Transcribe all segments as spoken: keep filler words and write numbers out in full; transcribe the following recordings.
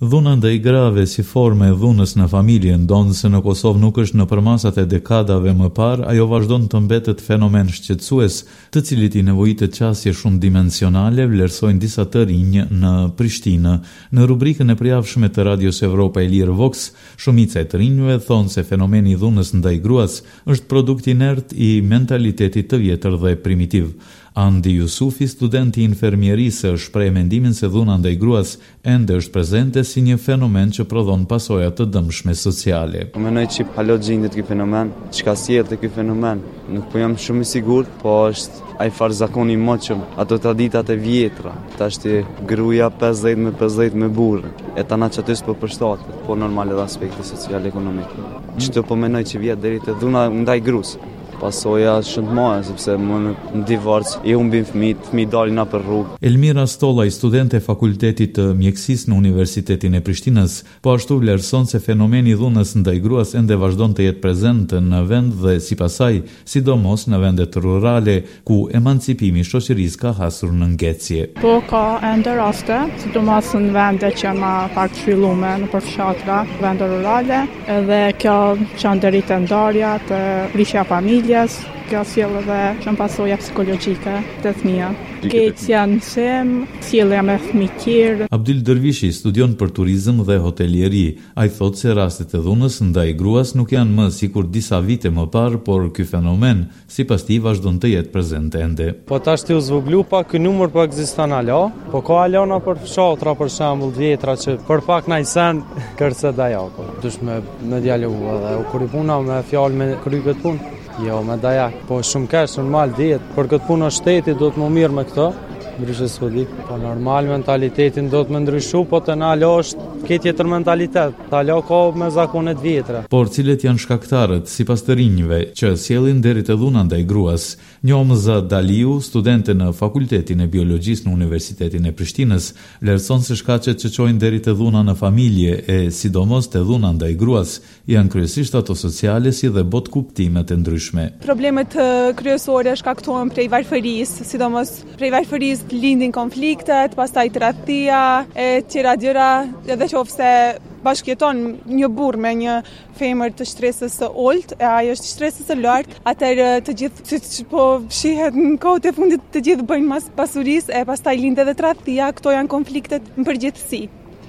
Dhuna ndaj grave si formë e dhunës në familje, ndonë se në Kosovë nuk është në përmasat e dekadave më parë, ajo vazhdon të mbetet fenomen shqetësues, të cilit i nevojitet qasje shumë dimensionale, vlerësojnë disa të rinj në Prishtinë. Në rubrikën e përjavshme të Radios Evropa e Lirë Vox, shumica e të rinjve thonë se fenomeni i dhunës ndaj gruas është produkt inert i mentalitetit të vjetër dhe primitiv. Andi Jusufi, studenti i infermierisë, shpreh mendimin se dhuna ndaj gruas ende është prezente si një fenomen që prodhon pasoja të dëmshme sociale. Po mendoj që palo gjendet ky fenomen, çka sjell te ky fenomen, nuk po jam shumë i sigurt, po është ai farzakoni i moçëm, ato traditat e vjetra. Tash ti gruaja pesëdhjetë me pesëdhjetë me burr, e tana çaty s'po përshtatet, po normal edhe aspekti social ekonomik. Çto po mendoj që vjet deri te dhuna ndaj gruas. Pasoja shumë të mëdha sepse në divorc i humbin fëmijët, fëmijët dalin na për rrugë. Elmira Stollaj, studente e Fakultetit të Mjekësisë në Universitetin e Prishtinës, po ashtu vlerëson se fenomeni i dhunës ndaj gruas ende vazhdon të jetë prezent në vend dhe sipas saj, sidomos në vendet rurale ku emancipimi i shoqërisë ka hasur në ngecje. Po ka ende raste, sidomos në vende që ma pak zhvillume në përfshatra, vende rurale, edhe kjo çon deri te ndarja, të prishja familje. Kjo sjell edhe shumë pasoja psikologjike të fëmija. Keqja në mësim, sjellja me fëmijë tjerë. Abdil Dervishi studion për turizëm dhe hotelieri. Ai thotë se rastet e dhunës ndaj gruas nuk janë më sikur disa vite më parë, por ky fenomen sipas tij vazhdon të jetë prezent ende. Po tash ti u zvoglu pa ky numër po ekziston alo, po ka alona për fshatra për shembull vjetra që për pak na i sen kërse dajo. Dush me me dialogu edhe u kuri puna me fjalë me kry këtë punë. Jo, me dajak, po shumë kesh, normal dihet, për këtë punë shteti do të më mirë me këto, ndryshe s'po di, po normal mentalitetin do të më ndryshu, po të na alo është këtë tjetër mentalitet, të alo ka me zakonet vjetra. Por cilet janë shkaktarët, sipas të rinjve, që sjellin deri te dhuna ndaj gruas? Njomza Daliu, studente në Fakultetin e Biologjisë në Universitetin e Prishtinës, vlerëson se shkaqet që çojnë deri te dhuna në familje e sidomos te dhuna ndaj gruas janë kryesisht ato sociale si dhe bot kuptimet e ndryshme. Problemet kryesore shkaktohen prej varfërisë, sidomos prej varfërisë lindin konfliktet, pastaj tradhtia e tjera gjëra, edhe qofse bashkëjeton një burr me një femër të shtresës së ulët, e ajo është shtresës së lartë, atëherë të gjithë, siç po shihet në kohët e fundit, të gjithë bëjnë mas pasurisë e pastaj lind edhe tradhtia, këto janë konfliktet në përgjithësi.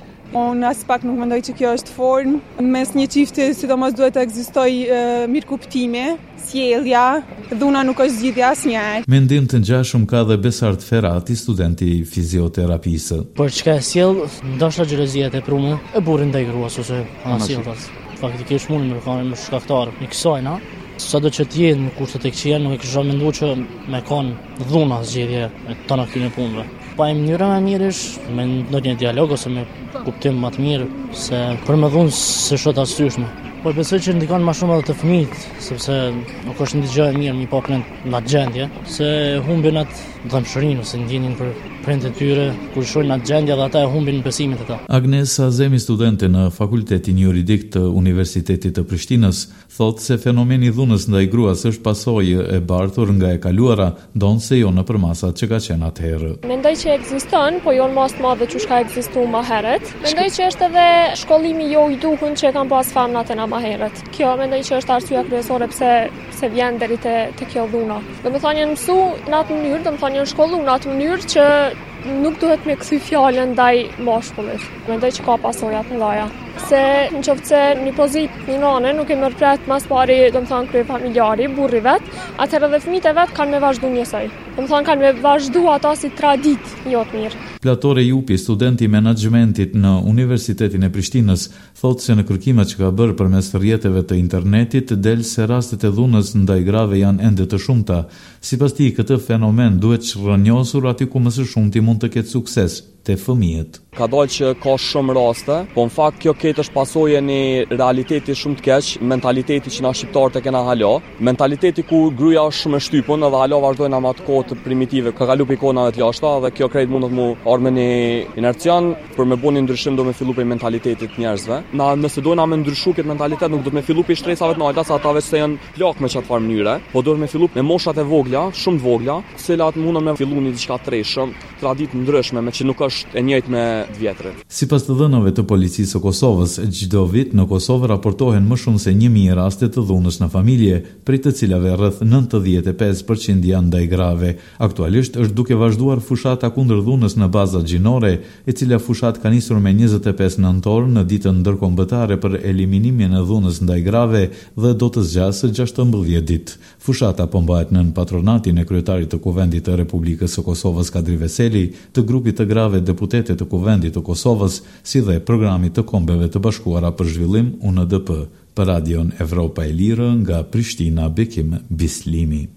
Unë as pak nuk mendoj që kjo është formë. Mes një çifti sidomos duhet të ekzistojë mirëkuptimi, sjellja, dhuna nuk është zgjidhja asnjëherë. Mendim të ngjashëm ka dhe Besart Ferrati, studenti i fizioterapisë. Por çka sjell, ndoshta xhelozia e prunë e burrit ndaj gruas ose anësilltas. Faktikisht mund të kanë më shkaktar në kësaj, na. Sado që të jenë në kushtet e këqija, nuk e kisha menduar që me kanë dhuna zgjedhje e tona këtyre punëve. Pa e mënyra më mirë është me ndonjë dialog ose me kuptim më të mirë se për më dhunë se shot asyshme. Po besoj që ndikon më shumë edhe të fëmijët, sepse nuk është një gjë e mirë mi pa prind në gjendje, se humbin atë dëmshërinë ose ndjenin për prindët e tyre kur shohin atë gjendje dhe ata e humbin besimin e ta. Agnes Azemi, studente në Fakultetin Juridik të Universitetit të Prishtinës, thotë se fenomeni i dhunës ndaj gruas është pasojë e bartur nga e kaluara, ndonse jo në përmasat që ka qenë atëherë. Mendoj që ekziston, po jo në mas të madhe që ka ekzistuar më herët. Mendoj që është edhe shkollimi jo i duhur që kanë pas femnat e na më herët. Kjo mendoj që është arsyeja kryesore pse se vjen deri te te kjo dhuna. Domethënë janë mësu në atë mënyrë, domethënë janë shkolluar në atë mënyrë që nuk duhet me kthy fjalën ndaj mashkullit. Mendoj që ka pasoja të mëdha. Se në qoftë se një pozitë një nane nuk e merr pret mas pari, domethënë krye familjari, burri vet, atëherë edhe fëmijët e vet kanë me vazhdu njësoj. Domethënë kanë me vazhdu ata si traditë jo të mirë. Platore Jupi, studenti i menaxhmentit në Universitetin e Prishtinës, thotë se në kërkimet që ka bërë përmes rrjeteve të internetit del se rastet e dhunës ndaj grave janë ende të shumta. Sipas tij, këtë fenomen duhet shërnjosur aty ku më së shumti mund të ketë sukses, te fëmijët. Ka dalë që ka shumë raste, po në fakt kjo ketë është pasojë e një realiteti shumë të keq, mentaliteti që na shqiptarët e kena hala, mentaliteti ku gruaja është shumë e shtypun edhe hala vazhdojnë ama të kohë të primitive, ka kalu pe kona të lashta dhe kjo krejt mund të mu arme një inercion për me bëni ndryshim do me fillu pe mentalitetit njerëzve. Na nëse do na me ndryshu këtë mentalitet nuk do me fillu pe shtresave të nalta, sa ata vetë se janë plak me çat farë mënyre, po do me fillu me moshat e vogla, shumë të vogla, se cilat mundën me fillu një diçka të rreshëm, traditë ndryshme me që nuk është është e njëjtë me vjetrin. Sipas të dhënave të policisë së Kosovës, çdo vit në Kosovë raportohen më shumë se një mijë raste të dhunës në familje, prej të cilave rreth nëntëdhjetë e pesë përqind janë ndaj grave. Aktualisht është duke vazhduar fushata kundër dhunës në baza gjinore, e cila fushat ka nisur me njëzet e pesë nëntor në ditën ndërkombëtare për eliminimin e dhunës ndaj grave dhe do të zgjasë gjashtëmbëdhjetë ditë. Fushata po mbahet nën patronatin e kryetarit të Kuvendit të Republikës së Kosovës Kadri Veseli, të grupit të grave deputete të Kuvendit të Kosovës, si dhe programit të Kombeve të Bashkuara për Zhvillim U N D P. Për Radion Evropa e Lirë nga Prishtina, Bekim Bislimi.